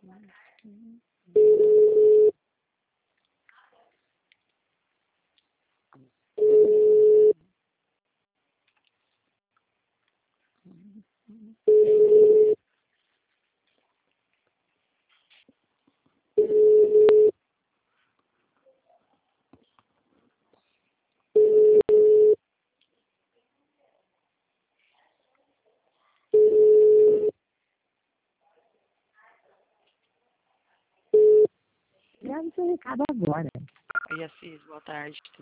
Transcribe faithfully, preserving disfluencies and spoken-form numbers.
Grave seu recado agora. Oi, Assis, boa tarde.